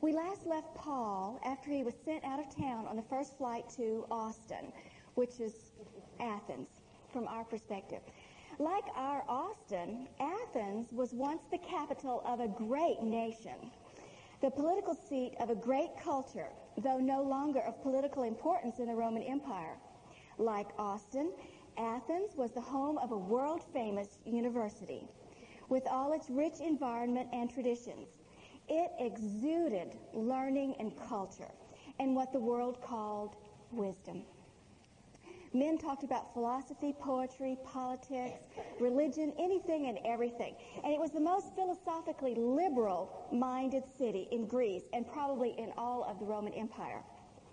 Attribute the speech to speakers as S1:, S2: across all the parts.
S1: We last left Paul after he was sent out of town on the first flight to Austin, which is Athens from our perspective. Like our Austin, Athens was once the capital of a great nation, the political seat of a great culture, though no longer of political importance in the Roman Empire. Like Austin, Athens was the home of a world-famous university with all its rich environment and traditions. It exuded learning and culture and what the world called wisdom. Men talked about philosophy, poetry, politics, religion, anything and everything. And it was the most philosophically liberal-minded city in Greece and probably in all of the Roman Empire.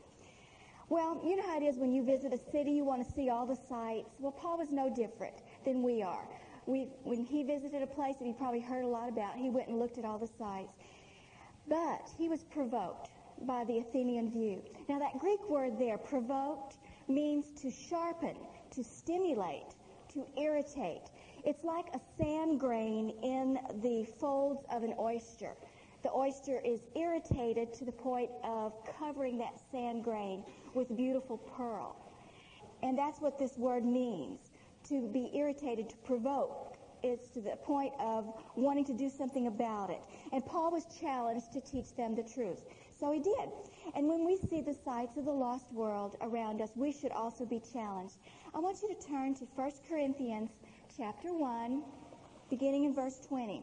S1: Well, you know how it is when you visit a city, you want to see all the sights. Well, Paul was no different than we are. When he visited a place that he probably heard a lot about, he went and looked at all the sights. But he was provoked by the Athenian view. Now, that Greek word there, provoked, means to sharpen, to stimulate, to irritate. It's like a sand grain in the folds of an oyster. The oyster is irritated to the point of covering that sand grain with beautiful pearl. And that's what this word means, to be irritated, to provoke. It's to the point of wanting to do something about it. And Paul was challenged to teach them the truth. So he did. And when we see the sights of the lost world around us, we should also be challenged. I want you to turn to 1 Corinthians chapter 1, beginning in verse 20.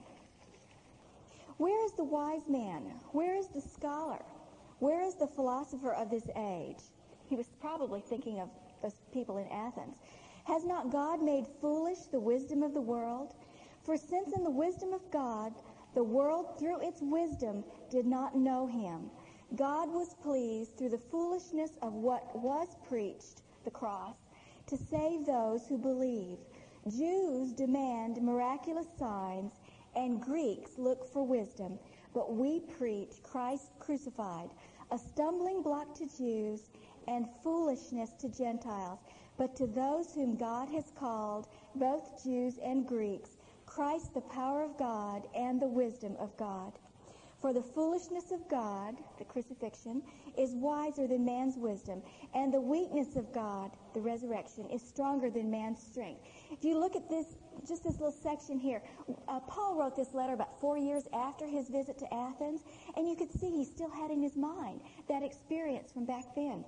S1: Where is the wise man? Where is the scholar? Where is the philosopher of this age? He was probably thinking of the people in Athens. Has not God made foolish the wisdom of the world? For since in the wisdom of God, the world through its wisdom did not know him, God was pleased through the foolishness of what was preached, the cross, to save those who believe. Jews demand miraculous signs, and Greeks look for wisdom. But we preach Christ crucified, a stumbling block to Jews and foolishness to Gentiles. But to those whom God has called, both Jews and Greeks, Christ the power of God and the wisdom of God. For the foolishness of God, the crucifixion, is wiser than man's wisdom, and the weakness of God, the resurrection, is stronger than man's strength. If you look at this, just this little section here, Paul wrote this letter about 4 years after his visit to Athens, and you could see he still had in his mind that experience from back then.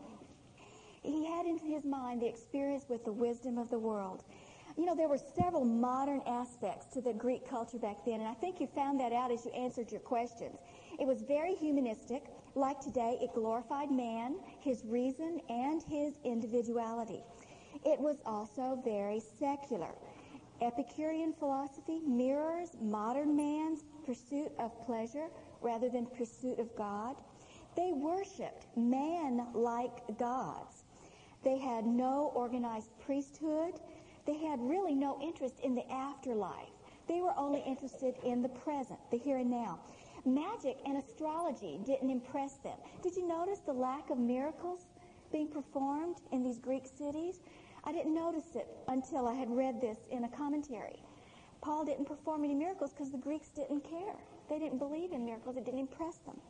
S1: He had in his mind the experience with the wisdom of the world. You know, there were several modern aspects to the Greek culture back then, and I think you found that out as you answered your questions. It was very humanistic. Like today, it glorified man, his reason, and his individuality. It was also very secular. Epicurean philosophy mirrors modern man's pursuit of pleasure rather than pursuit of God. They worshipped man like gods. They had no organized priesthood. They had really no interest in the afterlife. They were only interested in the present, the here and now. Magic and astrology didn't impress them. Did you notice the lack of miracles being performed in these Greek cities? I didn't notice it until I had read this in a commentary. Paul didn't perform any miracles because the Greeks didn't care. They didn't believe in miracles. It didn't impress them.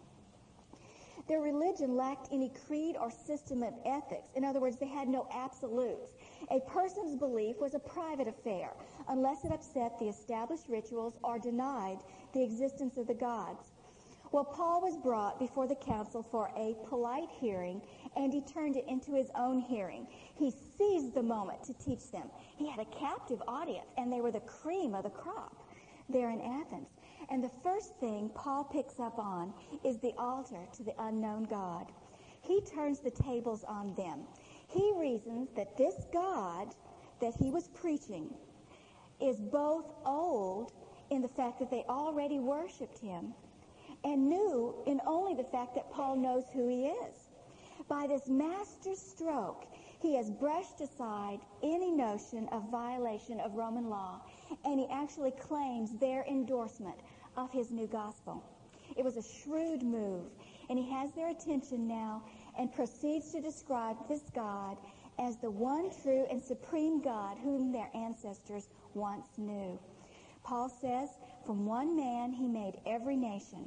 S1: Their religion lacked any creed or system of ethics. In other words, they had no absolutes. A person's belief was a private affair, unless it upset the established rituals or denied the existence of the gods. Well, Paul was brought before the council for a polite hearing, and he turned it into his own hearing. He seized the moment to teach them. He had a captive audience, and they were the cream of the crop there in Athens. And the first thing Paul picks up on is the altar to the unknown God. He turns the tables on them. He reasons that this God that he was preaching is both old in the fact that they already worshipped him and new in only the fact that Paul knows who he is. By this master stroke, he has brushed aside any notion of violation of Roman law, and he actually claims their endorsement of his new gospel. It was a shrewd move, and he has their attention now and proceeds to describe this God as the one true and supreme God whom their ancestors once knew. Paul says, from one man he made every nation.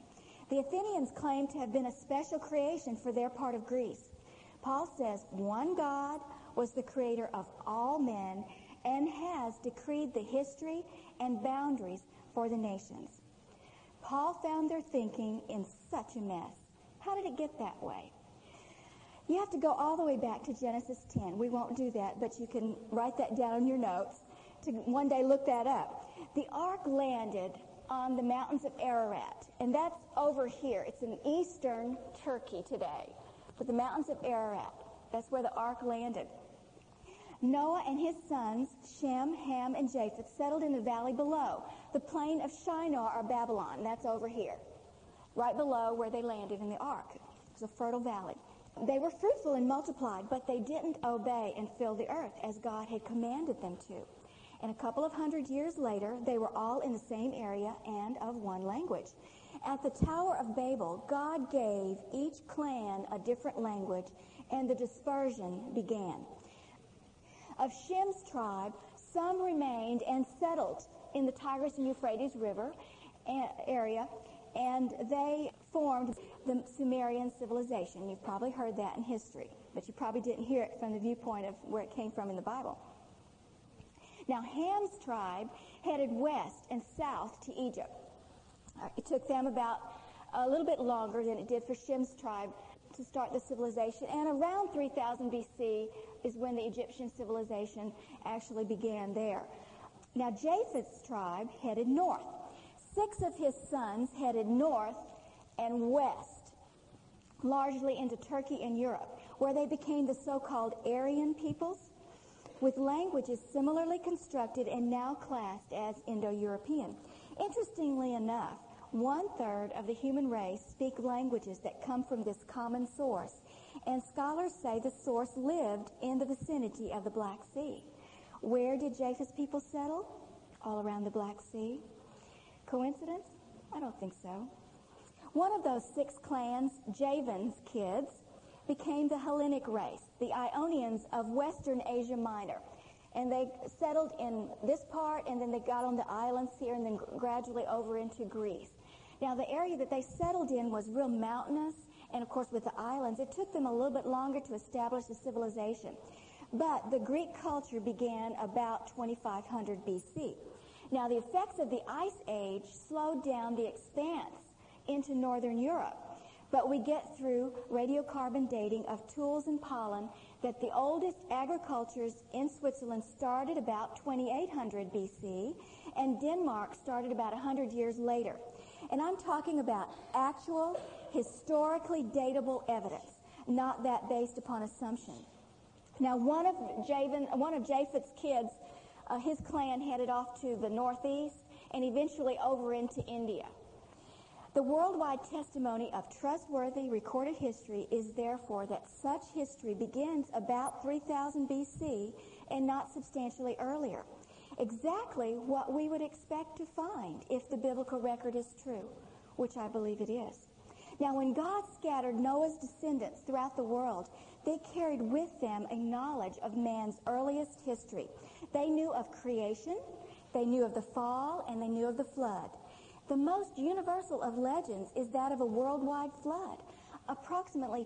S1: The Athenians claim to have been a special creation for their part of Greece. Paul says one God was the creator of all men and has decreed the history and boundaries for the nations. Paul found their thinking in such a mess. How did it get that way? You have to go all the way back to Genesis 10. We won't do that, but you can write that down in your notes to one day look that up. The ark landed on the mountains of Ararat, and that's over here. It's in eastern Turkey today, but the mountains of Ararat, that's where the ark landed. Noah and his sons, Shem, Ham, and Japheth, settled in the valley below, the plain of Shinar or Babylon. That's over here, right below where they landed in the ark. It's a fertile valley. They were fruitful and multiplied, but they didn't obey and fill the earth as God had commanded them to. And a couple of 100 years later, they were all in the same area and of one language. At the Tower of Babel, God gave each clan a different language, and the dispersion began. Of Shem's tribe, some remained and settled in the Tigris and Euphrates River area, and they formed the Sumerian civilization. You've probably heard that in history, but you probably didn't hear it from the viewpoint of where it came from in the Bible. Now, Ham's tribe headed west and south to Egypt. It took them about a little bit longer than it did for Shem's tribe to start the civilization, and around 3000 BC is when the Egyptian civilization actually began there. Now, Japheth's tribe headed north. 6 of his sons headed north and west, largely into Turkey and Europe, where they became the so-called Aryan peoples, with languages similarly constructed and now classed as Indo-European. Interestingly enough, 1/3 of the human race speak languages that come from this common source, and scholars say the source lived in the vicinity of the Black Sea. Where did Japheth's people settle? All around the Black Sea. Coincidence? I don't think so. One of those 6 clans, Javan's kids, became the Hellenic race, the Ionians of Western Asia Minor. And they settled in this part, and then they got on the islands here, and then gradually over into Greece. Now, the area that they settled in was real mountainous, and of course with the islands, it took them a little bit longer to establish a civilization. But the Greek culture began about 2500 BC. Now, the effects of the Ice Age slowed down the expanse into northern Europe. But we get through radiocarbon dating of tools and pollen that the oldest agricultures in Switzerland started about 2800 BC, and Denmark started about 100 years later. And I'm talking about actual, historically datable evidence, not that based upon assumption. Now, one of Japheth's kids, his clan headed off to the northeast and eventually over into India. The worldwide testimony of trustworthy recorded history is therefore that such history begins about 3000 BC and not substantially earlier. Exactly what we would expect to find if the biblical record is true, which I believe it is. Now, when God scattered Noah's descendants throughout the world, they carried with them a knowledge of man's earliest history. They knew of creation, they knew of the fall, and they knew of the flood. The most universal of legends is that of a worldwide flood. Approximately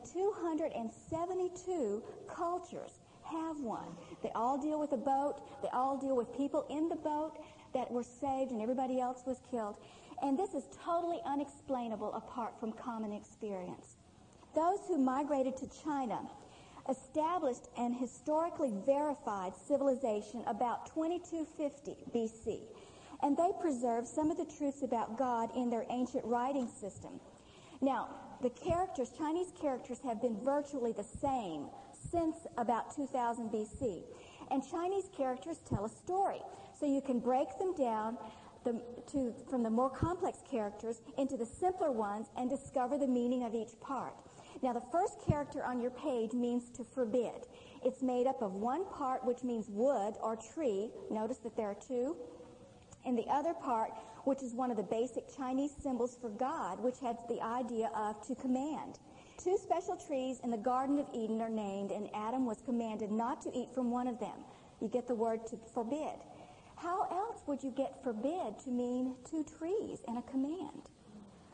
S1: 272 cultures have one. They all deal with a boat. They all deal with people in the boat that were saved and everybody else was killed. And this is totally unexplainable apart from common experience. Those who migrated to China established an historically verified civilization about 2250 BC. And they preserved some of the truths about God in their ancient writing system. Now, the characters, Chinese characters, have been virtually the same since about 2000 BC. And Chinese characters tell a story. So you can break them down from the more complex characters into the simpler ones and discover the meaning of each part. Now, the first character on your page means to forbid. It's made up of one part, which means wood or tree. Notice that there are 2. And the other part, which is one of the basic Chinese symbols for God, which has the idea of to command. 2 special trees in the Garden of Eden are named, and Adam was commanded not to eat from one of them. You get the word to forbid. How else would you get forbid to mean 2 trees and a command?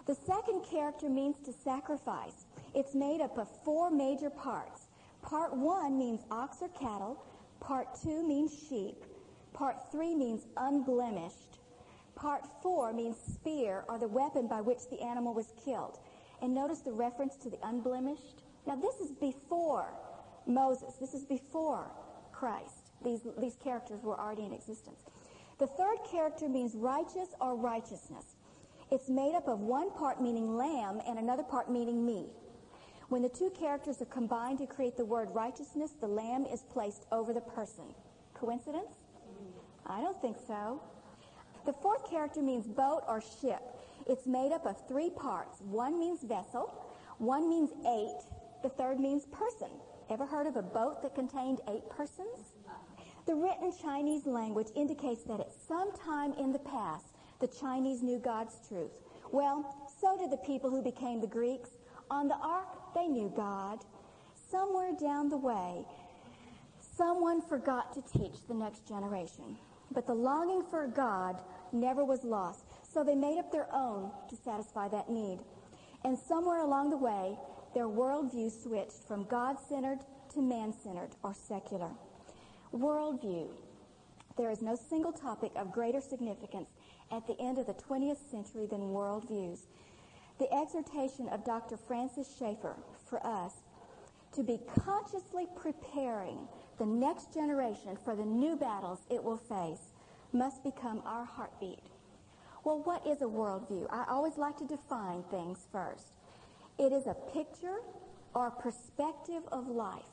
S1: The second character means to sacrifice. It's made up of 4 major parts. Part 1 means ox or cattle. Part 2 means sheep. Part 3 means unblemished. Part 4 means spear, or the weapon by which the animal was killed. And notice the reference to the unblemished. Now this is before Moses. This is before Christ. These characters were already in existence. The third character means righteous or righteousness. It's made up of 1 part meaning lamb and another part meaning me. When the 2 characters are combined to create the word righteousness, the lamb is placed over the person. Coincidence? I don't think so. The fourth character means boat or ship. It's made up of 3 parts. 1 means vessel, 1 means 8, the third means person. Ever heard of a boat that contained 8 persons? The written Chinese language indicates that at some time in the past, the Chinese knew God's truth. Well, so did the people who became the Greeks. On the ark, they knew God. Somewhere down the way, someone forgot to teach the next generation. But the longing for God never was lost, so they made up their own to satisfy that need. And somewhere along the way, their worldview switched from God-centered to man-centered or secular. Worldview. There is no single topic of greater significance at the end of the 20th century than worldviews. The exhortation of Dr. Francis Schaeffer for us to be consciously preparing the next generation for the new battles it will face must become our heartbeat. Well, what is a worldview? I always like to define things first. It is a picture or perspective of life.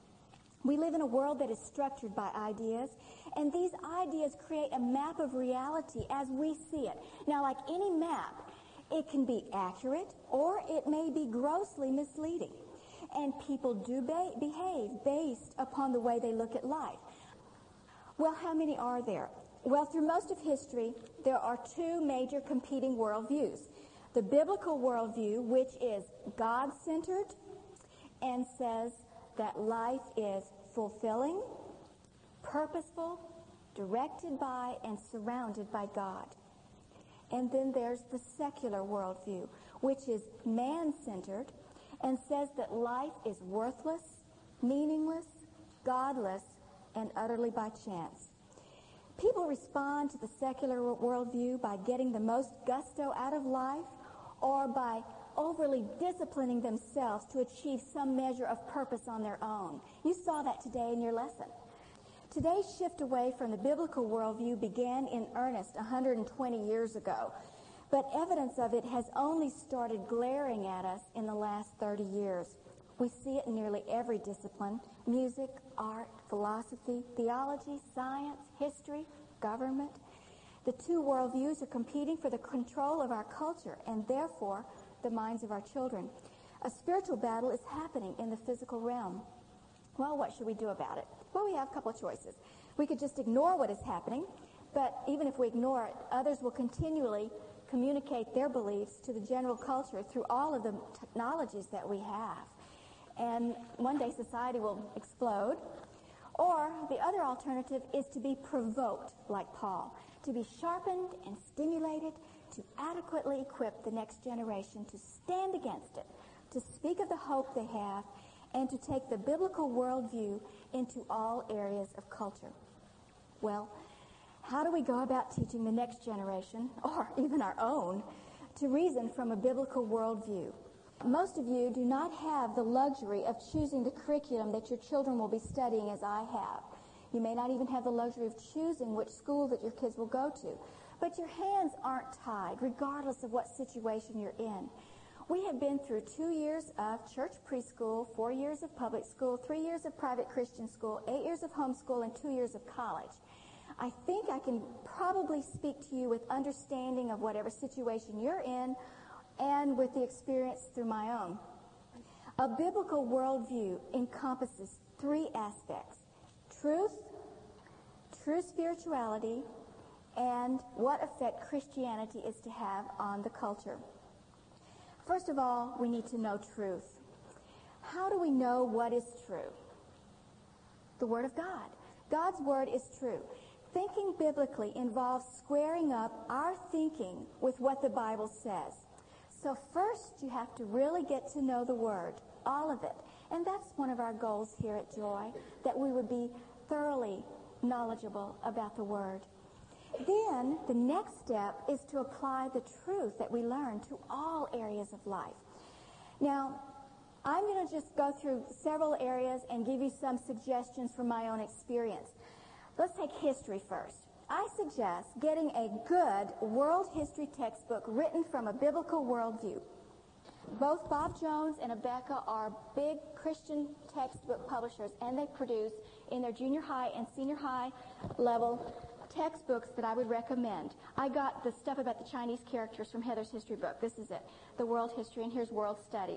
S1: We live in a world that is structured by ideas, and these ideas create a map of reality as we see it. Now, like any map, it can be accurate or it may be grossly misleading. And people do behave based upon the way they look at life. Well, how many are there? Well, through most of history, there are 2 major competing worldviews. The biblical worldview, which is God-centered and says that life is fulfilling, purposeful, directed by, and surrounded by God. And then there's the secular worldview, which is man-centered and says that life is worthless, meaningless, godless, and utterly by chance. People respond to the secular worldview by getting the most gusto out of life or by overly disciplining themselves to achieve some measure of purpose on their own. You saw that today in your lesson. Today's shift away from the biblical worldview began in earnest 120 years ago, but evidence of it has only started glaring at us in the last 30 years. We see it in nearly every discipline: music, art, philosophy, theology, science, history, government. The 2 worldviews are competing for the control of our culture and therefore the minds of our children. A spiritual battle is happening in the physical realm. Well, what should we do about it? Well, we have a couple of choices. We could just ignore what is happening, but even if we ignore it, others will continually communicate their beliefs to the general culture through all of the technologies that we have. And one day society will explode. Or the other alternative is to be provoked, like Paul, to be sharpened and stimulated to adequately equip the next generation to stand against it, to speak of the hope they have, and to take the biblical worldview into all areas of culture. Well, how do we go about teaching the next generation, or even our own, to reason from a biblical worldview? Most of you do not have the luxury of choosing the curriculum that your children will be studying as I have. You may not even have the luxury of choosing which school that your kids will go to. But your hands aren't tied, regardless of what situation you're in. We have been through 2 years of church preschool, 4 years of public school, 3 years of private Christian school, 8 years of homeschool, and 2 years of college. I think I can probably speak to you with understanding of whatever situation you're in and with the experience through my own. A biblical worldview encompasses 3 aspects: truth, true spirituality, and what effect Christianity is to have on the culture. First of all, we need to know truth. How do we know what is true? The Word of God. God's Word is true. Thinking biblically involves squaring up our thinking with what the Bible says. So first, you have to really get to know the Word, all of it. And that's one of our goals here at Joy, that we would be thoroughly knowledgeable about the Word. Then, the next step is to apply the truth that we learn to all areas of life. Now, I'm going to just go through several areas and give you some suggestions from my own experience. Let's take history first. I suggest getting a good world history textbook written from a biblical worldview. Both Bob Jones and Abeka are big Christian textbook publishers, and they produce in their junior high and senior high level textbooks that I would recommend. I got the stuff about the Chinese characters from Heather's history book. This is it, the world history, and here's world studies.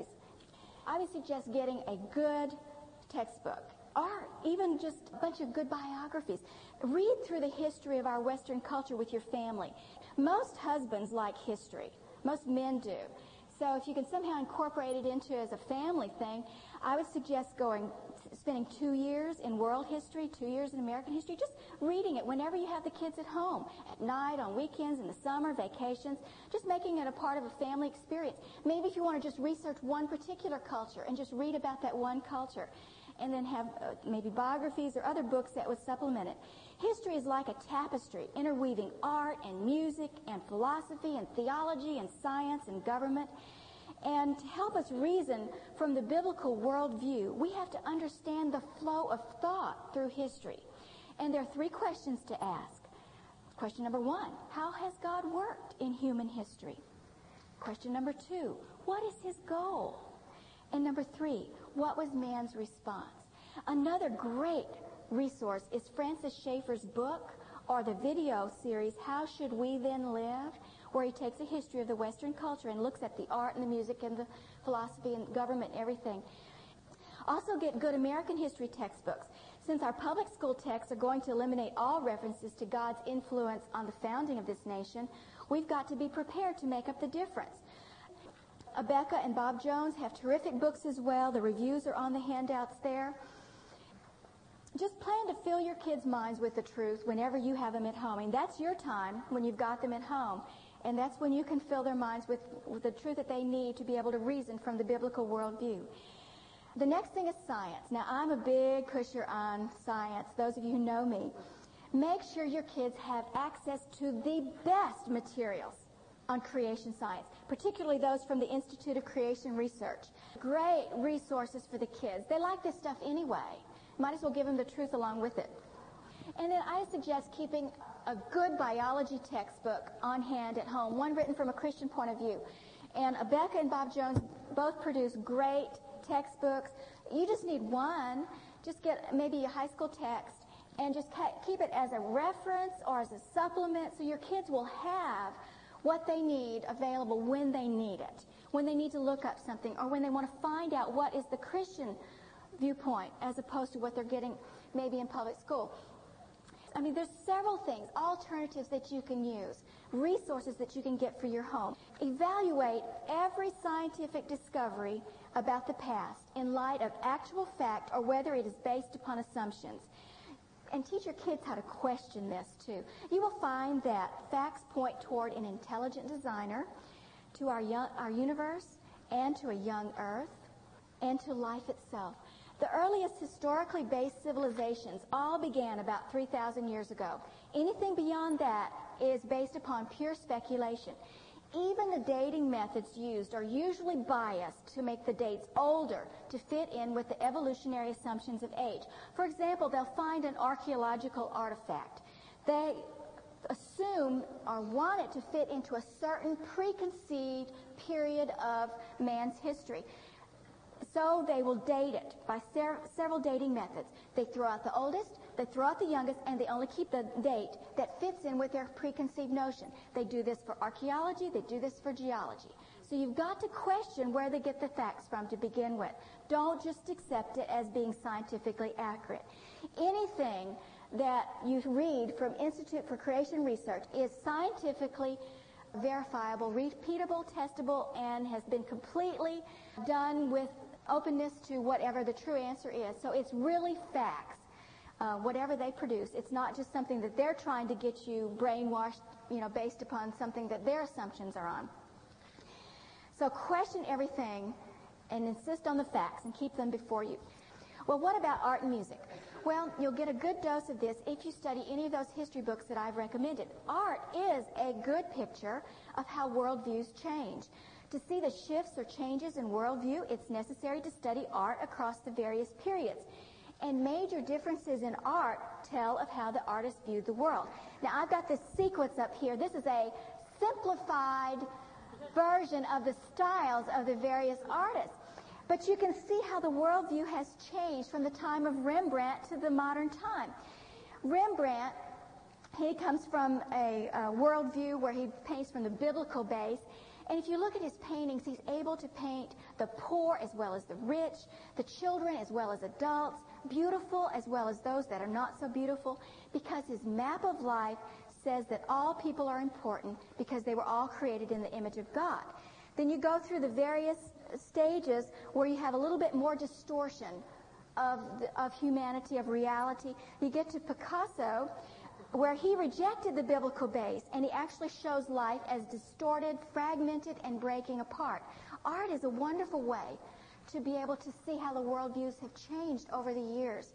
S1: I would suggest getting a good textbook, or even just a bunch of good biographies. Read through the history of our Western culture with your family. Most husbands like history. Most men do. So if you can somehow incorporate it into as a family thing, I would suggest spending 2 years in world history, 2 years in American history, just reading it whenever you have the kids at home, at night, on weekends, in the summer, vacations, just making it a part of a family experience. Maybe if you want to just research one particular culture and just read about that one culture, and then have maybe biographies or other books that would supplement it. History is like a tapestry, interweaving art and music and philosophy and theology and science and government. And to help us reason from the biblical worldview, we have to understand the flow of thought through history. And there are 3 questions to ask. Question number 1, how has God worked in human history? Question number 2, what is his goal? And number 3, what was man's response? Another great resource is Francis Schaeffer's book or the video series, How Should We Then Live?, where he takes a history of the Western culture and looks at the art and the music and the philosophy and government and everything. Also get good American history textbooks. Since our public school texts are going to eliminate all references to God's influence on the founding of this nation, we've got to be prepared to make up the difference. Abeka and Bob Jones have terrific books as well. The reviews are on the handouts there. Just plan to fill your kids' minds with the truth whenever you have them at home. And that's your time when you've got them at home. And that's when you can fill their minds with the truth that they need to be able to reason from the biblical worldview. The next thing is science. Now, I'm a big pusher on science, those of you who know me. Make sure your kids have access to the best materials on creation science, particularly those from the Institute of Creation Research. Great resources for the kids. They like this stuff anyway. Might as well give them the truth along with it. And then I suggest keeping a good biology textbook on hand at home, one written from a Christian point of view. And Abeka and Bob Jones both produce great textbooks. You just need one. Just get maybe a high school text and just keep it as a reference or as a supplement so your kids will have what they need available when they need it, when they need to look up something, or when they want to find out what is the Christian viewpoint as opposed to what they're getting maybe in public school. I mean, there's several things, alternatives that you can use, resources that you can get for your home. Evaluate every scientific discovery about the past in light of actual fact or whether it is based upon assumptions. And teach your kids how to question this, too. You will find that facts point toward an intelligent designer, to our universe, and to a young earth, and to life itself. The earliest historically based civilizations all began about 3,000 years ago. Anything beyond that is based upon pure speculation. Even the dating methods used are usually biased to make the dates older to fit in with the evolutionary assumptions of age. For example, they'll find an archaeological artifact. They assume or want it to fit into a certain preconceived period of man's history. So they will date it by several dating methods. They throw out the oldest, they throw out the youngest, and they only keep the date that fits in with their preconceived notion. They do this for archaeology, they do this for geology. So you've got to question where they get the facts from to begin with. Don't just accept it as being scientifically accurate. Anything that you read from Institute for Creation Research is scientifically verifiable, repeatable, testable, and has been completely done with openness to whatever the true answer is. So it's really facts, whatever they produce. It's not just something that they're trying to get you brainwashed, based upon something that their assumptions are on. So question everything and insist on the facts and keep them before you. Well, what about art and music? Well, you'll get a good dose of this if you study any of those history books that I've recommended. Art is a good picture of how worldviews change. To see the shifts or changes in worldview, it's necessary to study art across the various periods. And major differences in art tell of how the artist viewed the world. Now, I've got this sequence up here. This is a simplified version of the styles of the various artists. But you can see how the worldview has changed from the time of Rembrandt to the modern time. Rembrandt, he comes from a worldview where he paints from the biblical base. And if you look at his paintings, he's able to paint the poor as well as the rich, the children as well as adults, beautiful as well as those that are not so beautiful, because his map of life says that all people are important because they were all created in the image of God. Then you go through the various stages where you have a little bit more distortion of humanity, of reality. You get to Picasso, where he rejected the biblical base, and he actually shows life as distorted, fragmented, and breaking apart. Art is a wonderful way to be able to see how the worldviews have changed over the years.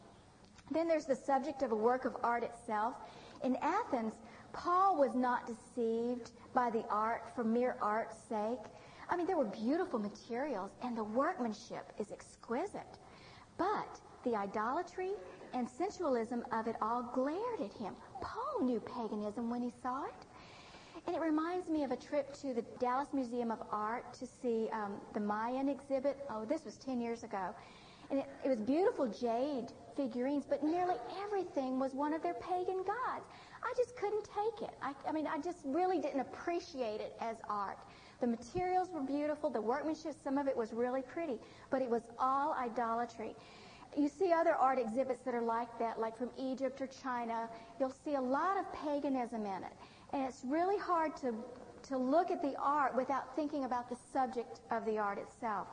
S1: Then there's the subject of a work of art itself. In Athens, Paul was not deceived by the art for mere art's sake. I mean, there were beautiful materials, and the workmanship is exquisite. But the idolatry and sensualism of it all glared at him. Paul knew paganism when he saw it. And it reminds me of a trip to the Dallas Museum of Art to see the Mayan exhibit. Oh, this was 10 years ago. And it was beautiful jade figurines, but nearly everything was one of their pagan gods. I just couldn't take it. I mean, I just really didn't appreciate it as art. The materials were beautiful, the workmanship, some of it was really pretty, but it was all idolatry. You see other art exhibits that are like that, like from Egypt or China. You'll see a lot of paganism in it. And it's really hard to look at the art without thinking about the subject of the art itself.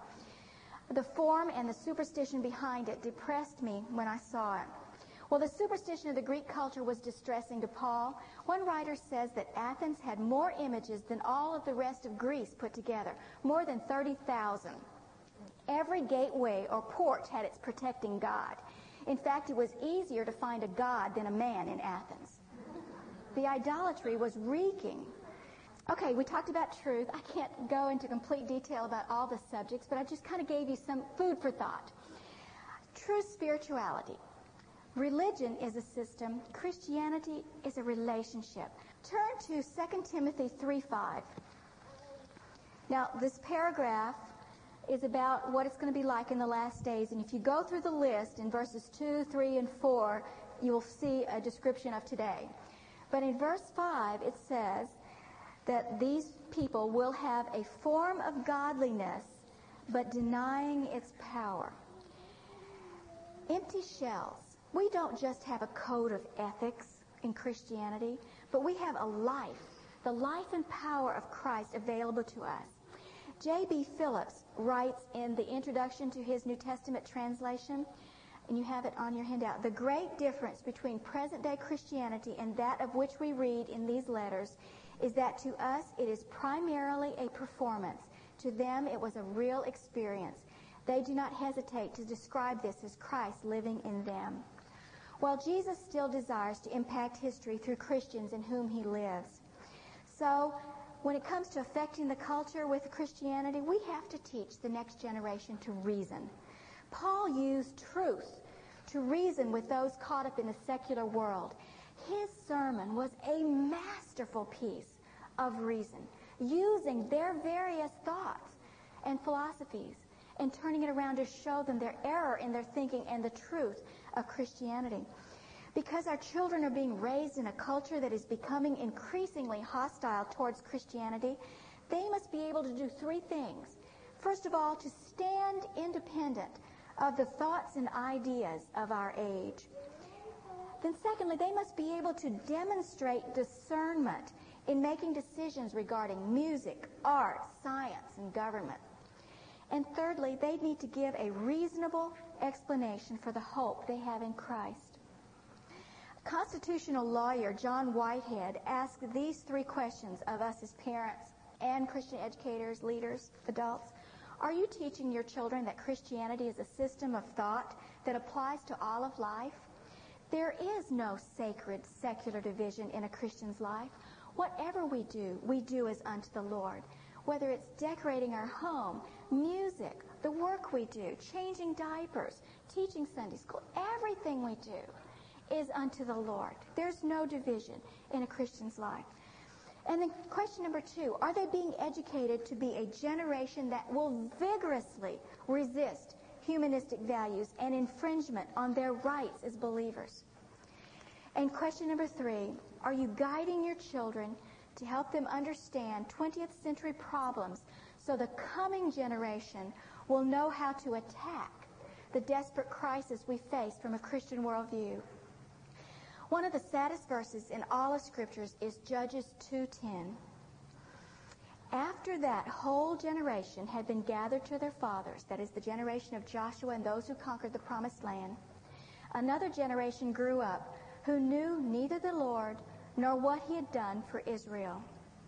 S1: The form and the superstition behind it depressed me when I saw it. Well, the superstition of the Greek culture was distressing to Paul. One writer says that Athens had more images than all of the rest of Greece put together, more than 30,000. Every gateway or porch had its protecting god. In fact, it was easier to find a god than a man in Athens. The idolatry was reeking. Okay, we talked about truth. I can't go into complete detail about all the subjects, but I just kind of gave you some food for thought. True spirituality. Religion is a system. Christianity is a relationship. Turn to 2 Timothy 3:5. Now, this paragraph is about what it's going to be like in the last days. And if you go through the list in verses 2, 3, and 4, you will see a description of today. But in verse 5, it says that these people will have a form of godliness, but denying its power. Empty shells. We don't just have a code of ethics in Christianity, but we have a life, the life and power of Christ available to us. J.B. Phillips writes in the introduction to his New Testament translation, and you have it on your handout, the great difference between present-day Christianity and that of which we read in these letters is that to us it is primarily a performance. To them it was a real experience. They do not hesitate to describe this as Christ living in them. Well, Jesus still desires to impact history through Christians in whom he lives. So, when it comes to affecting the culture with Christianity, we have to teach the next generation to reason. Paul used truth to reason with those caught up in the secular world. His sermon was a masterful piece of reason, using their various thoughts and philosophies and turning it around to show them their error in their thinking and the truth of Christianity. Because our children are being raised in a culture that is becoming increasingly hostile towards Christianity, they must be able to do three things. First of all, to stand independent of the thoughts and ideas of our age. Then secondly, they must be able to demonstrate discernment in making decisions regarding music, art, science, and government. And thirdly, they need to give a reasonable explanation for the hope they have in Christ. Constitutional lawyer John Whitehead asked these three questions of us as parents. and Christian educators, leaders, adults, are you teaching your children that Christianity is a system of thought that applies to all of life? There is no sacred, secular division in a Christian's life. Whatever we do as unto the Lord. Whether it's decorating our home, music, the work we do, changing diapers, teaching Sunday school, everything we do is unto the Lord. There's no division in a Christian's life. And then question number 2, are they being educated to be a generation that will vigorously resist humanistic values and infringement on their rights as believers? And question number 3, are you guiding your children to help them understand 20th century problems so the coming generation will know how to attack the desperate crisis we face from a Christian worldview? One of the saddest verses in all of Scriptures is Judges 2:10. After that whole generation had been gathered to their fathers, that is the generation of Joshua and those who conquered the promised land, another generation grew up who knew neither the Lord nor what he had done for Israel.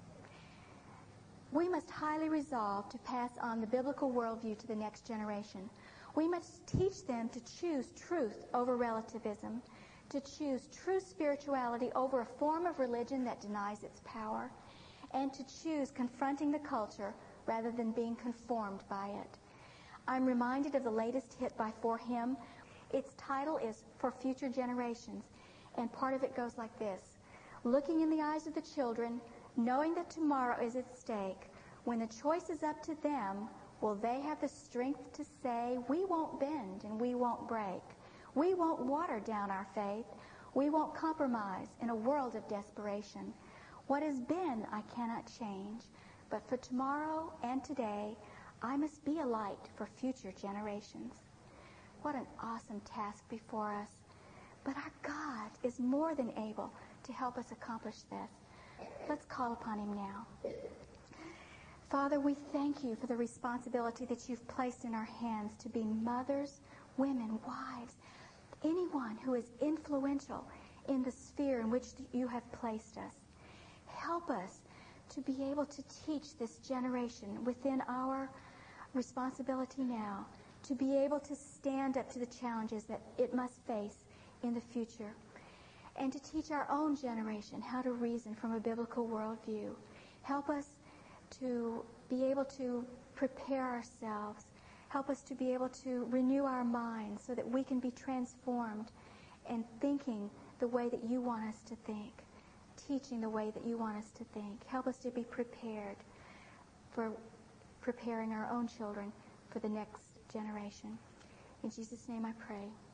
S1: We must highly resolve to pass on the biblical worldview to the next generation. We must teach them to choose truth over relativism, to choose true spirituality over a form of religion that denies its power, and to choose confronting the culture rather than being conformed by it. I'm reminded of the latest hit by For Him. Its title is For Future Generations, and part of it goes like this. Looking in the eyes of the children, knowing that tomorrow is at stake, when the choice is up to them, will they have the strength to say, we won't bend and we won't break. We won't water down our faith. We won't compromise in a world of desperation. What has been, I cannot change. But for tomorrow and today, I must be a light for future generations. What an awesome task before us. But our God is more than able to help us accomplish this. Let's call upon him now. Father, we thank you for the responsibility that you've placed in our hands to be mothers, women, wives, anyone who is influential in the sphere in which you have placed us. Help us to be able to teach this generation within our responsibility now, to be able to stand up to the challenges that it must face in the future, and to teach our own generation how to reason from a biblical worldview. Help us to be able to prepare ourselves. Help us to be able to renew our minds so that we can be transformed and thinking the way that you want us to think, teaching the way that you want us to think. Help us to be prepared for preparing our own children for the next generation. In Jesus' name I pray.